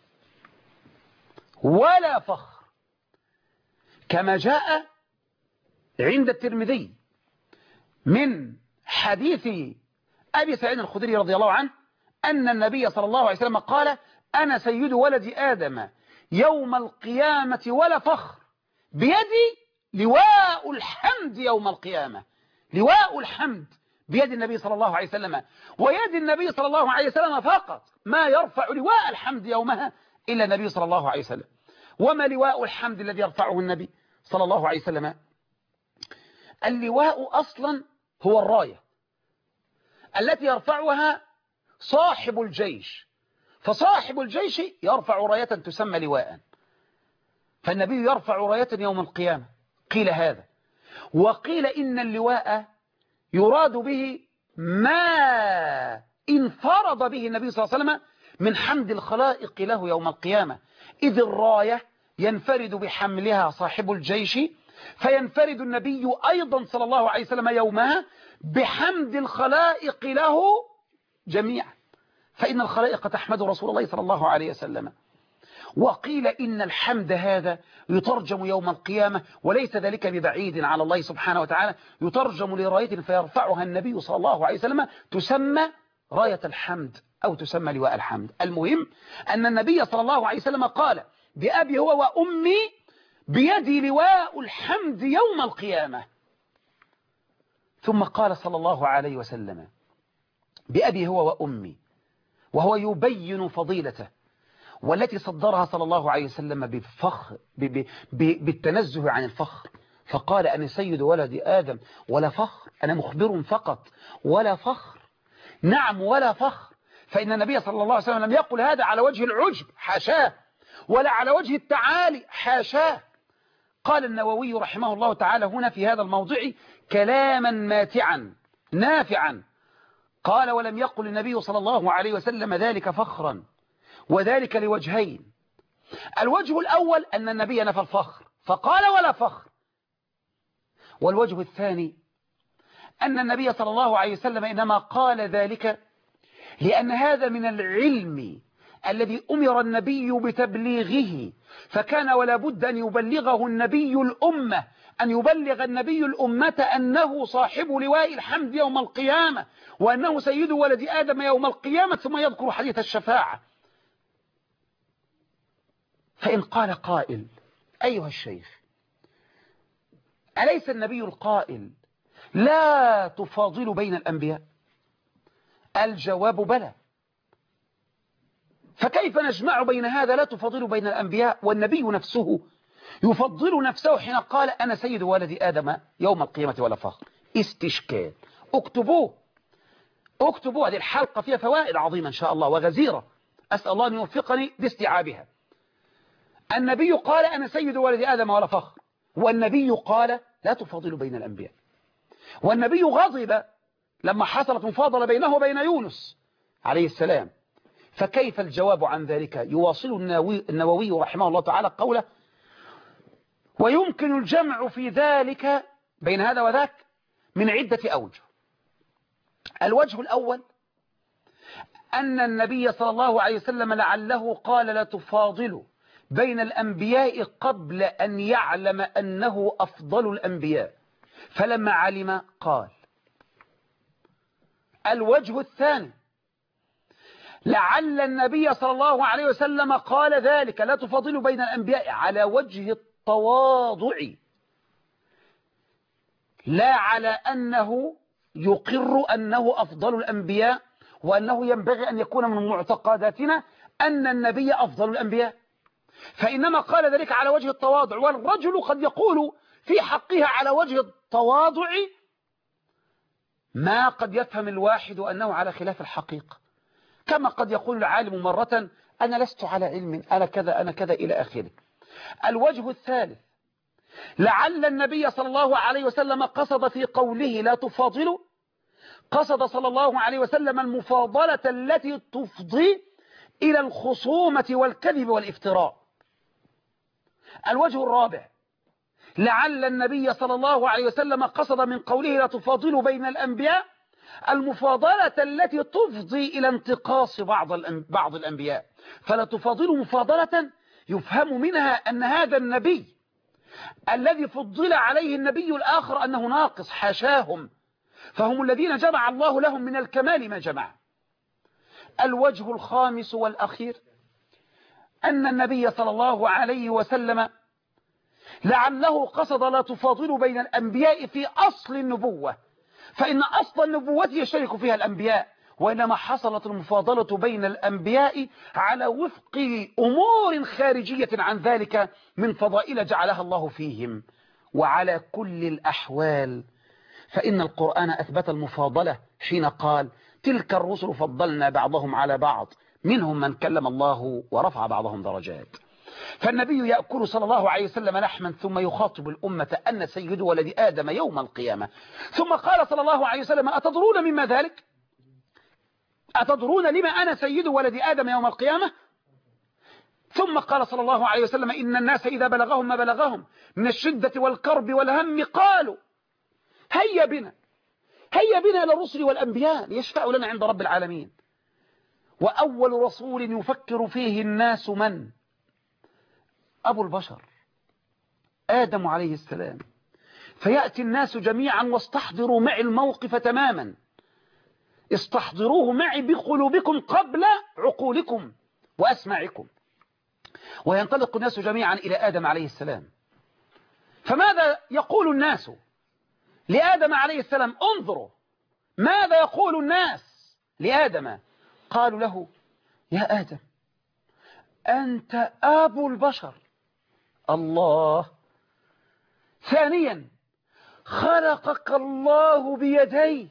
ولا فخر، كما جاء عند الترمذي من حديث أبي سعيد الخدري رضي الله عنه أن النبي صلى الله عليه وسلم قال أنا سيد ولد آدم يوم القيامة ولا فخر، بيدي لواء الحمد يوم القيامة. لواء الحمد بيد النبي صلى الله عليه وسلم، ويد النبي صلى الله عليه وسلم فقط، ما يرفع لواء الحمد يومها إلا النبي صلى الله عليه وسلم. وما لواء الحمد الذي يرفعه النبي صلى الله عليه وسلم؟ اللواء أصلا هو الراية التي يرفعها صاحب الجيش، فصاحب الجيش يرفع راية تسمى لواء، فالنبي يرفع راية يوم القيامة. قيل هذا، وقيل إن اللواء يراد به ما انفرد به النبي صلى الله عليه وسلم من حمد الخلائق له يوم القيامة، إذ الراية ينفرد بحملها صاحب الجيش، فينفرد النبي أيضا صلى الله عليه وسلم يومها بحمد الخلائق له جميعا، فإن الخلائق تحمد رسول الله صلى الله عليه وسلم. وقيل إن الحمد هذا يترجم يوم القيامة، وليس ذلك ببعيد على الله سبحانه وتعالى، يترجم لراية فيرفعها النبي صلى الله عليه وسلم تسمى راية الحمد أو تسمى لواء الحمد. المهم أن النبي صلى الله عليه وسلم قال بأبي هو وأمي بيدي لواء الحمد يوم القيامة. ثم قال صلى الله عليه وسلم بأبي هو وأمي، وهو يبين فضيلته والتي صدرها صلى الله عليه وسلم بفخر بالتنزه عن الفخر، فقال أنا سيد ولد آدم ولا فخر، أنا مخبر فقط ولا فخر. نعم ولا فخر، فإن النبي صلى الله عليه وسلم لم يقل هذا على وجه العجب حاشاه، ولا على وجه التعالي حاشاه. قال النووي رحمه الله تعالى هنا في هذا الموضع كلاما ماتعا نافعا، قال ولم يقل النبي صلى الله عليه وسلم ذلك فخرا، وذلك لوجهين. الوجه الأول أن النبي نفى الفخر فقال ولا فخر، والوجه الثاني أن النبي صلى الله عليه وسلم إنما قال ذلك لأن هذا من العلم الذي أمر النبي بتبليغه، فكان ولا بد أن يبلغه النبي الأمة، أن يبلغ النبي الأمة أنه صاحب لواء الحمد يوم القيامة، وأنه سيد ولد آدم يوم القيامة، ثم يذكر حديث الشفاعة. فإن قال قائل أيها الشيخ أليس النبي القائل لا تفاضل بين الأنبياء؟ الجواب بلى. فكيف نجمع بين هذا لا تفاضل بين الأنبياء والنبي نفسه يفضل نفسه حين قال أنا سيد ولد آدم يوم القيامة ولا فخر؟ استشكال. اكتبوه اكتبوه، هذه الحلقة فيها فوائد عظيمة إن شاء الله وغزيرة، أسأل الله أن يوفقني لاستيعابها. النبي قال أنا سيد ولد آدم ولا فخر، والنبي قال لا تفاضل بين الأنبياء، والنبي غضب لما حصلت مفاضلة بينه وبين يونس عليه السلام. فكيف الجواب عن ذلك؟ يواصل النووي رحمه الله تعالى قوله ويمكن الجمع في ذلك بين هذا وذاك من عدة أوجه. الوجه الأول أن النبي صلى الله عليه وسلم لعله قال لا تفاضل بين الأنبياء قبل أن يعلم أنه أفضل الأنبياء، فلما علم قال. الوجه الثاني لعل النبي صلى الله عليه وسلم قال ذلك لا تفاضل بين الأنبياء على وجه التواضع، لا على أنه يقر أنه أفضل الأنبياء، وأنه ينبغي أن يكون من معتقداتنا أن النبي أفضل الأنبياء، فإنما قال ذلك على وجه التواضع. والرجل قد يقول في حقها على وجه التواضع ما قد يفهم الواحد أنه على خلاف الحقيقة، كما قد يقول العالم مرة أنا لست على علم، أنا كذا أنا كذا إلى آخره. الوجه الثالث لعل النبي صلى الله عليه وسلم قصد في قوله لا تفاضلوا، قصد صلى الله عليه وسلم المفاضلة التي تفضي إلى الخصومة والكذب والافتراء. الوجه الرابع لعل النبي صلى الله عليه وسلم قصد من قوله لا تفاضلوا بين الأنبياء المفاضلة التي تفضي إلى انتقاص بعض بعض الأنبياء، فلا تفاضلوا مفاضلة يفهم منها أن هذا النبي الذي فضل عليه النبي الآخر أنه ناقص، حاشاهم، فهم الذين جمع الله لهم من الكمال ما جمع. الوجه الخامس والأخير أن النبي صلى الله عليه وسلم لعله قصد لا تفاضل بين الأنبياء في أصل النبوة، فإن أصل النبوة يشترك فيها الأنبياء، وإنما حصلت المفاضلة بين الأنبياء على وفق أمور خارجية عن ذلك من فضائل جعلها الله فيهم. وعلى كل الأحوال فإن القرآن أثبت المفاضلة حين قال تلك الرسل فضلنا بعضهم على بعض منهم من كلم الله ورفع بعضهم درجات. فالنبي يأكل صلى الله عليه وسلم لحما ثم يخاطب الأمة أن سيد ولد آدم يوم القيامة، ثم قال صلى الله عليه وسلم أتدرون مما ذلك؟ أتدرون لما أنا سيد ولد آدم يوم القيامة؟ ثم قال صلى الله عليه وسلم إن الناس إذا بلغهم ما بلغهم من الشدة والكرب والهم قالوا هيا بنا هيا بنا إلى الرسل والأنبياء ليشفعوا لنا عند رب العالمين. وأول رسول يفكر فيه الناس من؟ أبو البشر آدم عليه السلام. فيأتي الناس جميعا واستحضروا معي الموقف تماما، استحضروه معي بقلوبكم قبل عقولكم وأسماعكم. وينطلق الناس جميعا إلى آدم عليه السلام، فماذا يقول الناس لآدم عليه السلام؟ انظروا ماذا يقول الناس لآدم. قالوا له يا آدم أنت أبو البشر. الله. ثانيا خلقك الله بيديه.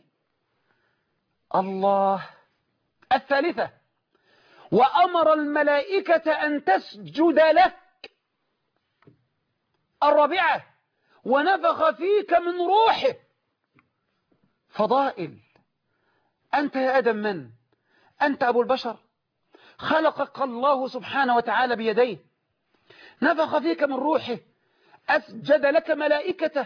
الله. الثالثة وأمر الملائكة أن تسجد لك. الرابعة ونفخ فيك من روحه. فضائل. أنت يا آدم من؟ أنت أبو البشر، خلقك الله سبحانه وتعالى بيديه، نفخ فيك من روحه، أسجد لك ملائكته.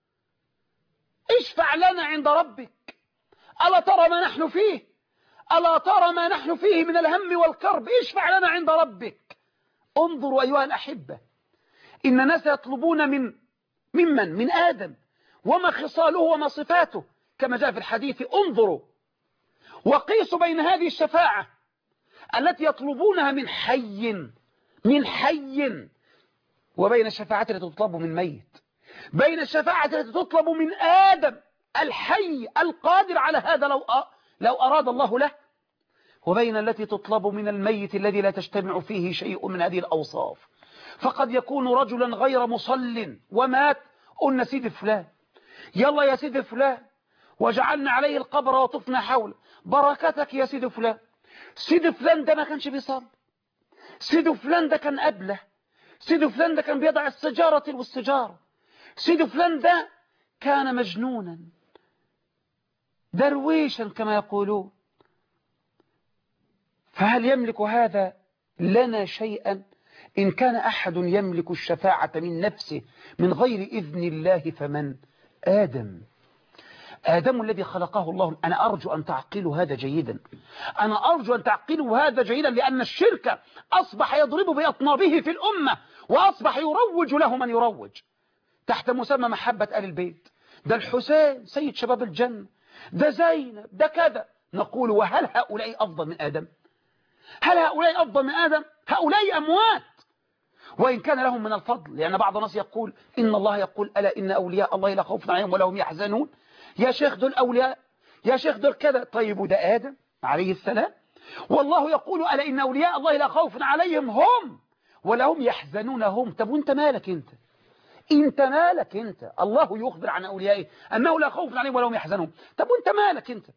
اشفع لنا عند ربك. ألا ترى ما نحن فيه؟ ألا ترى ما نحن فيه من الهم والكرب؟ اشفع لنا عند ربك. انظروا أيها الأحبة، إن الناس يطلبون من ممن من آدم وما خصاله وما صفاته كما جاء في الحديث. انظروا وقيسوا بين هذه الشفاعة التي يطلبونها من حي من حي وبين الشفاعة التي تطلب من ميت، بين الشفاعة التي تطلب من آدم الحي القادر على هذا لو لو أراد الله له، وبين التي تطلب من الميت الذي لا تجتمع فيه شيء من هذه الأوصاف. فقد يكون رجلا غير مصل ومات، قلنا سيد فلان، يلا يا سيد فلان، وجعلنا عليه القبر وطفنا حوله، بركتك يا سيد فلان. سيد فلان ده ما كانش بيصلي، سيد فلان ده كان قبله، سيد فلان ده كان بيضع السجارة والسجارة، سيد فلان ده كان مجنونا درويشا كما يقولون. فهل يملك هذا لنا شيئا؟ إن كان أحد يملك الشفاعة من نفسه من غير إذن الله فمن؟ آدم. آدم الذي خلقه الله. أنا أرجو أن تعقلوا هذا جيدا، أنا أرجو أن تعقلوا هذا جيدا، لأن الشرك أصبح يضرب بأطنابه في الأمة، وأصبح يروج له من يروج تحت مسمى محبة آل البيت. ده الحسين سيد شباب الجنة، ده زينب، ده كذا. نقول وهل هؤلاء أفضل من آدم؟ هل هؤلاء أفضل من آدم؟ هؤلاء أموات، وإن كان لهم من الفضل، لأن بعض الناس يقول إن الله يقول ألا إن أولياء الله لا خوف عليهم ولا هم يحزنون. يا شيخ دول أولياء، يا شيخ دول كذا. طيب وده آدم عليه السلام، والله يقول ألا إن أولياء الله لا خوف عليهم هم ولا هم يحزنون هم. طب وانت مالك انت؟ انت مالك انت؟ الله يخبر عن أوليائه أنه لا خوف عليهم ولا هم يحزنون. طب وانت مالك انت؟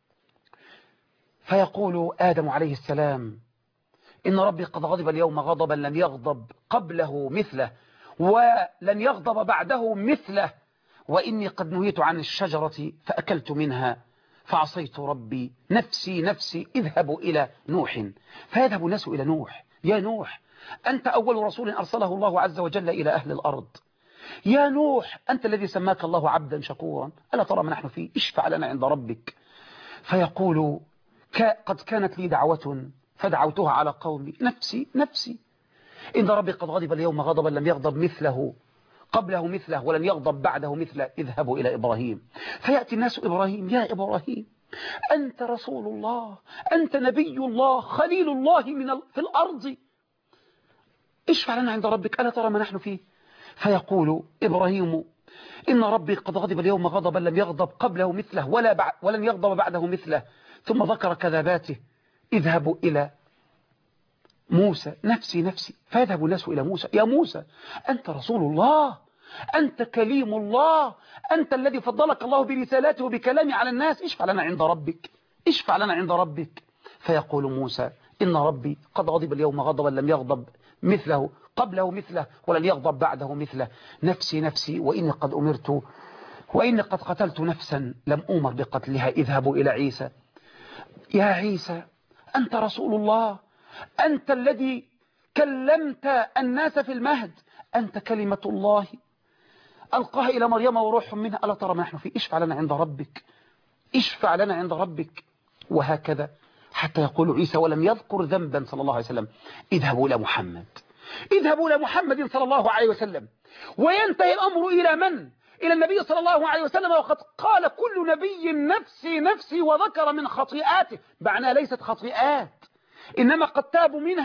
فيقول آدم عليه السلام إن ربي قد غضب اليوم غضبا لم يغضب قبله مثله ولن يغضب بعده مثله، وإني قد نهيت عن الشجرة فأكلت منها فعصيت ربي، نفسي نفسي اذهبوا إلى نوح. فيذهب الناس إلى نوح. يا نوح أنت أول رسول أرسله الله عز وجل إلى أهل الأرض. يا نوح أنت الذي سماك الله عبدا شكورا، ألا ترى ما نحن فيه؟ اشفع لنا عند ربك. فيقول قد كانت لي دعوة فدعوتها على قومي، نفسي نفسي، إن ربي قد غضب اليوم غضبا لم يغضب مثله قبله مثله ولن يغضب بعده مثله، اذهبوا إلى إبراهيم. فيأتي الناس إبراهيم، يا إبراهيم أنت رسول الله، أنت نبي الله، خليل الله من في الأرض، اشفع لنا عند ربك، ألا ترى ما نحن فيه؟ فيقول إبراهيم إن ربي قد غضب اليوم غضبا لم يغضب قبله مثله ولا بعد ولن يغضب بعده مثله، ثم ذكر كذاباته. اذهبوا إلى موسى، نفسي نفسي. فيذهب الناس إلى موسى، يا موسى أنت رسول الله، أنت كليم الله، أنت الذي فضلك الله برسالاته وبكلامه على الناس، اشفع لنا عند ربك، اشفع لنا عند ربك. فيقول موسى إن ربي قد غضب اليوم غضبا لم يغضب مثله قبله مثله ولن يغضب بعده مثله، نفسي نفسي وإني قد أمرت وإني قد قتلت نفسا لم أمر بقتلها، اذهبوا إلى عيسى. يا عيسى أنت رسول الله، أنت الذي كلمت الناس في المهد، أنت كلمة الله ألقاها إلى مريم وروح منها، ألا ترى ما نحن فيه؟ اشفع لنا عند ربك، اشفع لنا عند ربك. وهكذا حتى يقول عيسى ولم يذكر ذنبا صلى الله عليه وسلم، اذهبوا إلى محمد، اذهبوا إلى محمد صلى الله عليه وسلم. وينتهي الأمر إلى من؟ إلى النبي صلى الله عليه وسلم. وقد قال كل نبي نفسي نفسي وذكر من خطيئاته، معناها ليست خطيئات إنما قد تابوا منها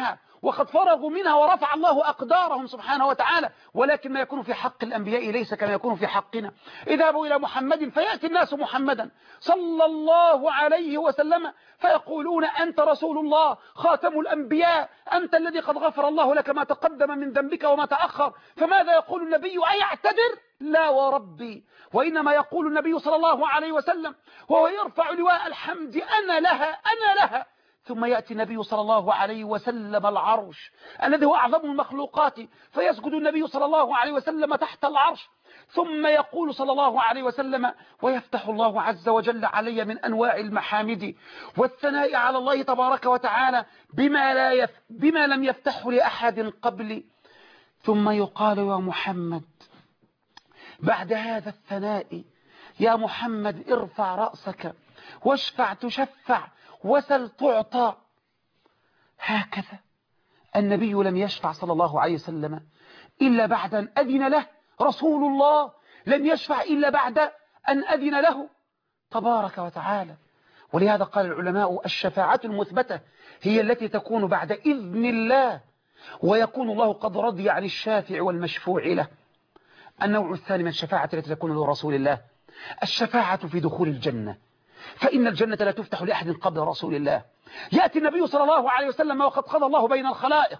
وقد فرغوا منها ورفع الله أقدارهم سبحانه وتعالى، ولكن ما يكون في حق الأنبياء ليس كما يكون في حقنا. اذهبوا إلى محمد فيأتي الناس محمدا صلى الله عليه وسلم فيقولون أنت رسول الله خاتم الأنبياء، أنت الذي قد غفر الله لك ما تقدم من ذنبك وما تأخر. فماذا يقول النبي؟ أيعتذر؟ لا وربي، وإنما يقول النبي صلى الله عليه وسلم وهو يرفع لواء الحمد أنا لها أنا لها، ثم يأتي النبي صلى الله عليه وسلم العرش الذي هو أعظم المخلوقات، فيسجد النبي صلى الله عليه وسلم تحت العرش، ثم يقول صلى الله عليه وسلم ويفتح الله عز وجل علي من أنواع المحامد والثناء على الله تبارك وتعالى بما, لا يف بما لم يفتح لأحد قبلي. ثم يقال يا محمد بعد هذا الثناء يا محمد ارفع رأسك واشفع تشفع وسل تعطى. هكذا النبي لم يشفع صلى الله عليه وسلم إلا بعد أن أذن له رسول الله، لم يشفع إلا بعد أن أذن له تبارك وتعالى. ولهذا قال العلماء الشفاعة المثبتة هي التي تكون بعد إذن الله، ويكون الله قد رضي عن الشافع والمشفوع له. النوع الثاني من الشفاعة التي تكون لرسول الله الشفاعة في دخول الجنة، فإن الجنة لا تفتح لأحد قبل رسول الله. يأتي النبي صلى الله عليه وسلم وقد قضى الله بين الخلائق،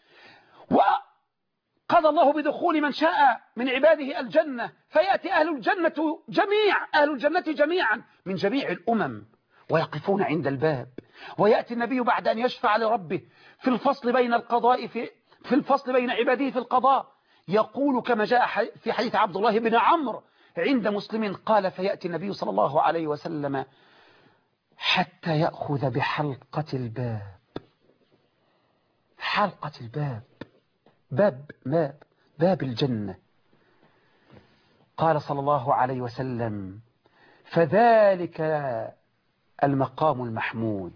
وقضى الله بدخول من شاء من عباده الجنة، فيأتي أهل الجنة جميع أهل الجنة جميعا من جميع الأمم ويقفون عند الباب، ويأتي النبي بعد أن يشفع لربه في الفصل بين القضاء في, في الفصل بين عباده في القضاء، يقول كما جاء في حديث عبد الله بن عمرو عند مسلم قال فيأتي النبي صلى الله عليه وسلم حتى يأخذ بحلقة الباب، حلقة الباب باب باب باب الجنة. قال صلى الله عليه وسلم فذلك المقام المحمود،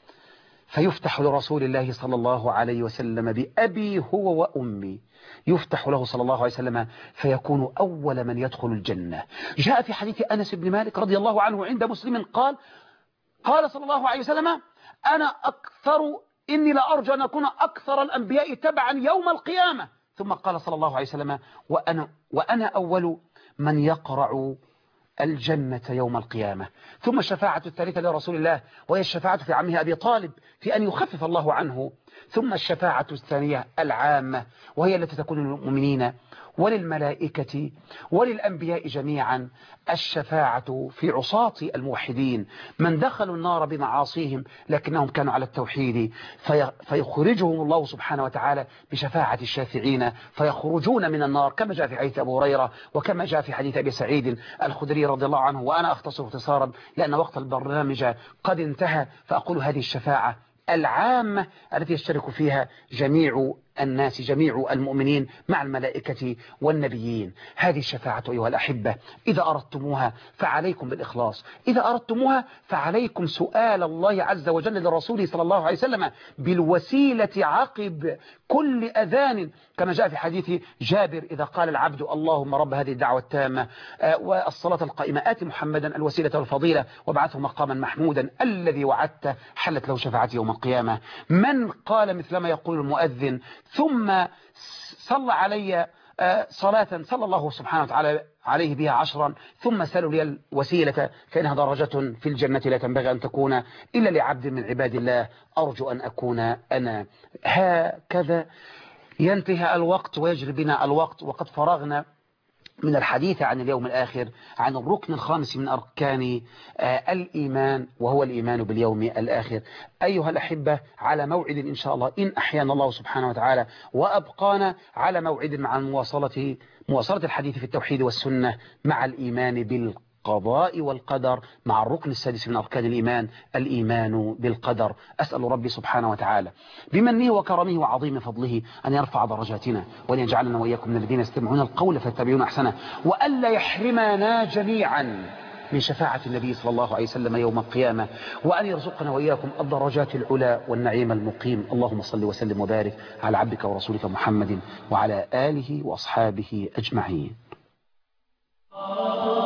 فيفتح لرسول الله صلى الله عليه وسلم بأبي هو وأمي، يفتح له صلى الله عليه وسلم فيكون أول من يدخل الجنة. جاء في حديث أنس بن مالك رضي الله عنه عند مسلم قال قال صلى الله عليه وسلم أنا أكثر إني لأرجو أن أكون أكثر الأنبياء تبعا يوم القيامة. ثم قال صلى الله عليه وسلم وأنا, وأنا أول من يقرع الجنة يوم القيامة. ثم الشفاعة الثالثة لرسول الله وهي الشفاعة في عمه أبي طالب في أن يخفف الله عنه. ثم الشفاعة الثانية العامة وهي التي تكون للمؤمنين وللملائكة وللأنبياء جميعا، الشفاعة في عصاة الموحدين من دخلوا النار بمعاصيهم لكنهم كانوا على التوحيد، في فيخرجهم الله سبحانه وتعالى بشفاعة الشافعين فيخرجون من النار، كما جاء في حديث أبو هريرة وكما جاء في حديث أبي سعيد الخدري رضي الله عنه. وأنا أختصر اختصارا لأن وقت البرنامج قد انتهى، فأقول هذه الشفاعة العامة التي يشترك فيها جميع الناس جميع المؤمنين مع الملائكة والنبيين. هذه الشفاعة أيها الأحبة إذا أردتموها فعليكم بالإخلاص، إذا أردتموها فعليكم سؤال الله عز وجل لرسوله صلى الله عليه وسلم بالوسيلة عقب كل أذان، كما جاء في حديث جابر إذا قال العبد اللهم رب هذه الدعوة التامة والصلاة القائمة آت محمدا الوسيلة والفضيلة وابعثه مقاما محمودا الذي وعدته حلت له شفاعتي يوم القيامة. من قال مثلما يقول المؤذن ثم صلى علي صلاة صلى الله سبحانه وتعالى عليه بها عشرا ثم سألوا لي الوسيلة فإنها درجة في الجنة لا تنبغي أن تكون إلا لعبد من عباد الله أرجو أن أكون أنا. هكذا ينتهي الوقت ويجري بنا الوقت، وقد فرغنا من الحديث عن اليوم الآخر، عن الركن الخامس من أركان الإيمان وهو الإيمان باليوم الآخر. أيها الأحبة على موعد إن شاء الله إن أحيانا الله سبحانه وتعالى وأبقانا على موعد مع المواصلة مواصلة الحديث في التوحيد والسنة مع الإيمان بالقضاء والقدر مع الركن السادس من أركان الإيمان الإيمان بالقدر. أسأل ربي سبحانه وتعالى بمنه وكرمه وعظيم فضله أن يرفع درجاتنا وأن يجعلنا وإياكم من الذين يستمعون القول فيتبعون أحسنه، وألا يحرمنا جميعا من شفاعة النبي صلى الله عليه وسلم يوم القيامة، وأن يرزقنا وإياكم الدرجات العلى والنعيم المقيم. اللهم صل وسلم وبارك على عبدك ورسولك محمد وعلى آله وأصحابه أجمعين.